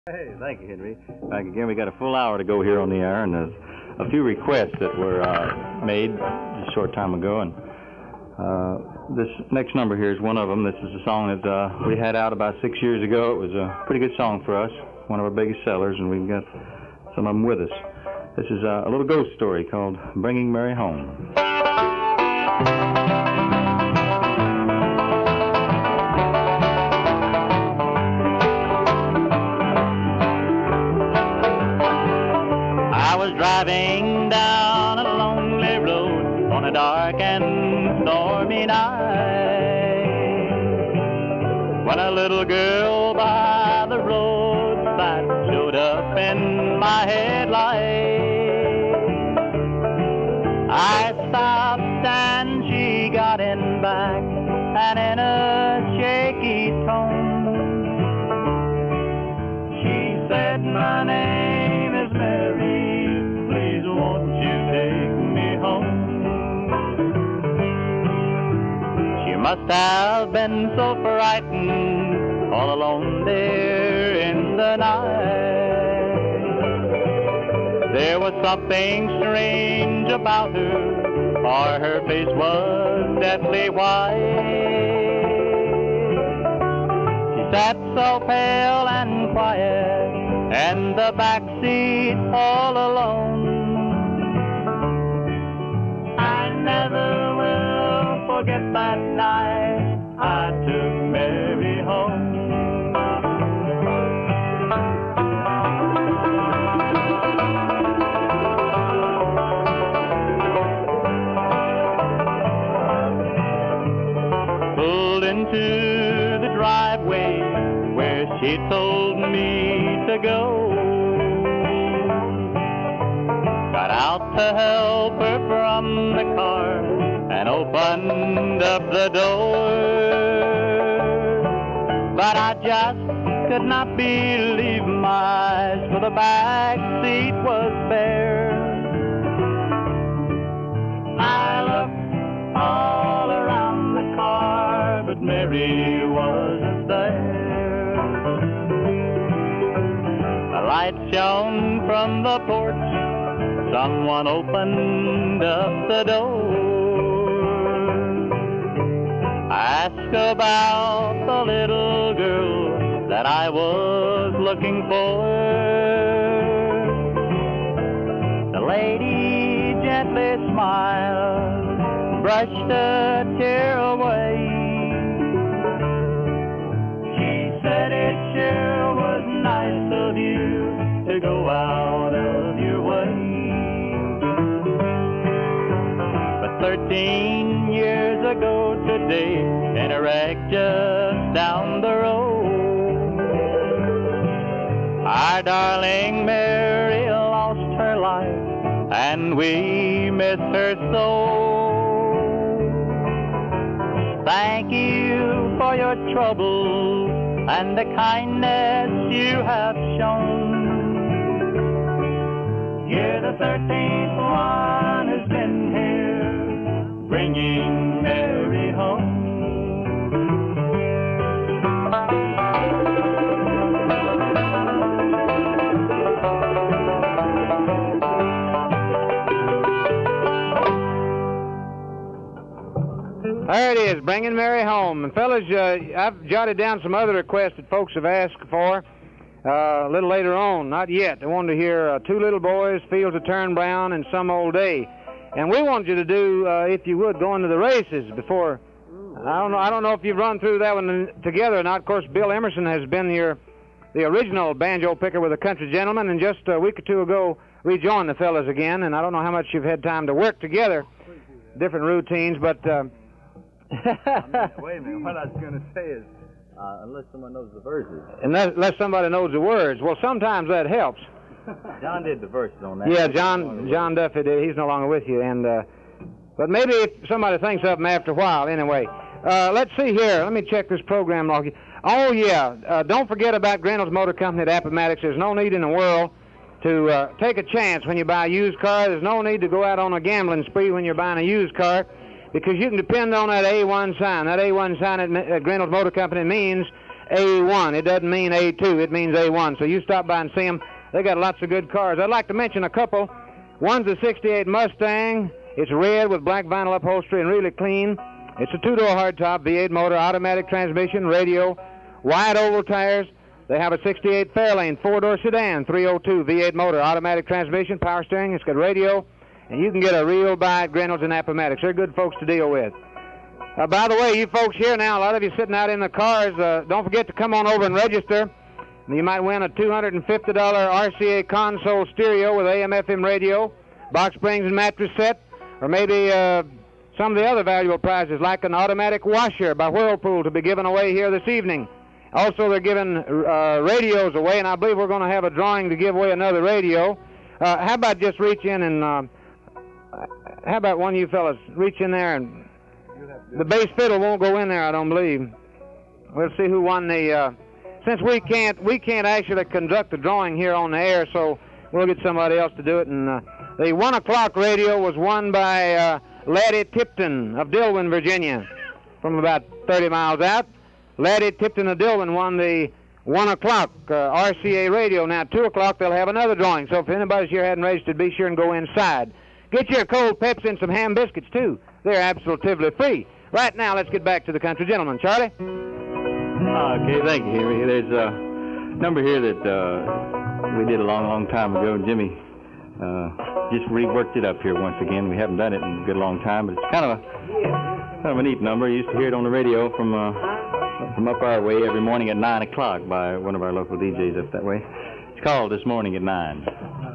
Hey, thank you, Henry. Back again. We got a full hour to go here on the air, and there's a few requests that were made a short time ago, and this next number here is one of them. This is a song that we had out about 6 years ago. It was a pretty good song for us, one of our biggest sellers, and we've got some of them with us. This is a little ghost story called Bringing Mary Home. Driving down a lonely road on a dark and stormy night, when a little girl by the roadside showed up in my headlight. I stopped and she got in back, and in a shaky tone she said, "My name is Mary. Won't you take me home?" She must have been so frightened, all alone there in the night. There was something strange about her, for her face was deathly white. She sat so pale and quiet in the back seat all alone. Never will forget that night I took Mary home. Pulled into the driveway where she told me to go. Got out to help her from the car and opened up the door, but I just could not believe my eyes, for the back seat was bare. I looked all around the car, but Mary wasn't there. A light shone from the porch. Someone opened up the door. Asked about the little girl that I was looking for. The lady gently smiled, brushed a tear away. She said, "It sure was nice of you to go out of your way." 13 years ago today, in a wreck just down the road, our darling Mary lost her life, and we miss her so. Thank you for your trouble and the kindness you have shown. You're the 13th one who's been here, bringing Mary home. There it is, Bringing Mary Home. And fellas, I've jotted down some other requests that folks have asked for a little later on. Not yet. They wanted to hear Two Little Boys, Fields That Turn Brown, and Some Old Day. And we want you to do, if you would, go into the races before. I don't know if you've run through that one together or not. Of course, Bill Emerson has been the original banjo picker with the Country Gentlemen, and just a week or two ago rejoined the fellas again. And I don't know how much you've had time to work together, different routines, but. Wait a minute. What I was going to say is, unless someone knows the verses. Unless somebody knows the words. Well, sometimes that helps. John did the verses on that. Yeah, John Duffy did. He's no longer with you, and but maybe if somebody thinks of him after a while. Anyway, let's see here. Let me check this program log. Oh yeah, don't forget about Grendel's Motor Company at Appomattox. There's no need in the world to take a chance when you buy a used car. There's no need to go out on a gambling spree when you're buying a used car, because you can depend on that A1 sign. That A1 sign at Grendel's Motor Company means A1. It doesn't mean A2. It means A1. So you stop by and see them. They got lots of good cars. I'd like to mention a couple. One's a 68 Mustang. It's red with black vinyl upholstery and really clean. It's a two-door hardtop, V8 motor, automatic transmission, radio, wide oval tires. They have a 68 Fairlane, four-door sedan, 302 V8 motor, automatic transmission, power steering. It's got radio, and you can get a real buy at Reynolds and Appomattox. They're good folks to deal with. By the way, you folks here now, a lot of you sitting out in the cars, don't forget to come on over and register. You might win a $250 RCA console stereo with AM/FM radio, box springs and mattress set, or maybe some of the other valuable prizes like an automatic washer by Whirlpool to be given away here this evening. Also, they're giving radios away, and I believe we're going to have a drawing to give away another radio. How about just reach in and, how about one of you fellas reach in there and, the bass fiddle won't go in there, I don't believe. We'll see who won the, since we can't actually conduct the drawing here on the air, so we'll get somebody else to do it. And the 1 o'clock radio was won by Laddie Tipton of Dillwyn, Virginia, from about 30 miles out. Laddie Tipton of Dillwyn won the 1 o'clock RCA radio. Now, 2 o'clock, they'll have another drawing. So if anybody's here hadn't registered, be sure and go inside. Get your cold Pepsi and some ham biscuits, too. They're absolutely free. Right now, let's get back to the country gentleman. Charlie? Okay, thank you, Henry. There's a number here that we did a long time ago. Jimmy just reworked it up here once again. We haven't done it in a good long time, but it's kind of a neat number. You used to hear it on the radio from up our way every morning at 9 o'clock by one of our local DJs up that way. It's called This Morning at 9.